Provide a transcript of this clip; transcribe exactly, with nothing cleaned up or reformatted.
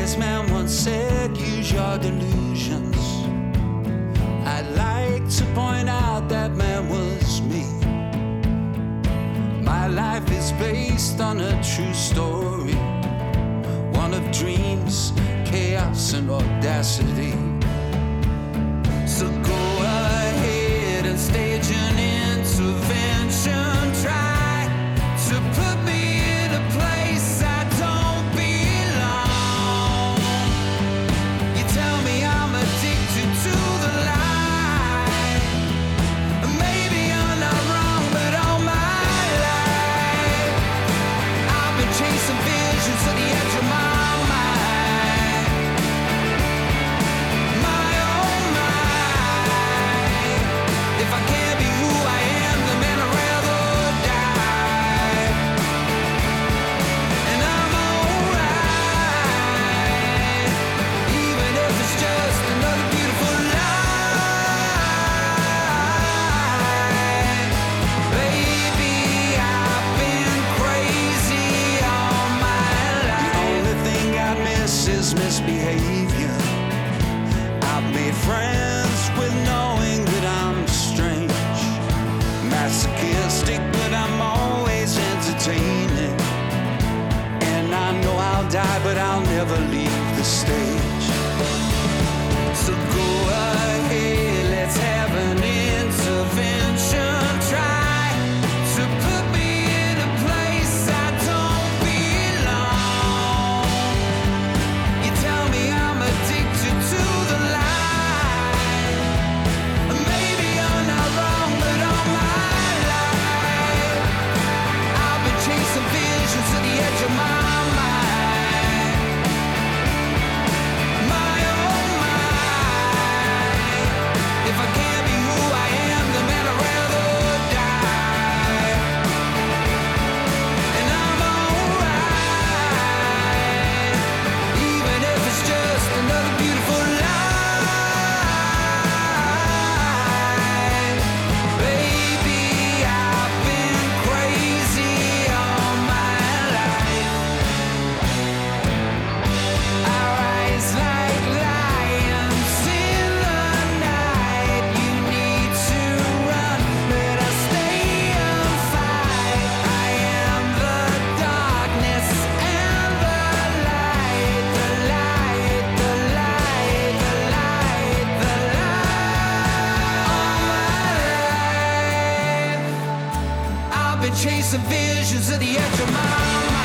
wise man once said, use your delusions. I'd like to point out that man was me. My life is based on a true story, one of dreams, chaos and audacity. So go ahead and stage an intervention. Try to put me in a place I don't belong. You tell me I'm addicted to the lie. Maybe you're not wrong, but all my life I've been chasing visions to the edge of my mind. My oh my, if I can't be who I am, then man I'd rather die. And I'm alright, even if it's just another beautiful lie. Baby, I've been crazy all my life. The only thing I miss is misbehavior. I've made friends with knowing that I'm strange, masochistic, but I'm always entertaining. And I know I'll die, but I'll never leave the stage. So go ahead, let's have an intervention. Try to put me in a place I don't belong. You tell me I'm addicted to the lie. Maybe you're not wrong, but all my life I've been chasing visions to the edge of my mind. My oh my, if I can't be who I am, then man I'd rather die. And I'm alright, even if it's just another beautiful lie. Baby, I've been crazy all my life. I rise like lions in the night. You need to run, but I stay and fight. I am the darkness and the light, the light, the light, the light, the light. All my life I've been chasing visions at the edge of my mind.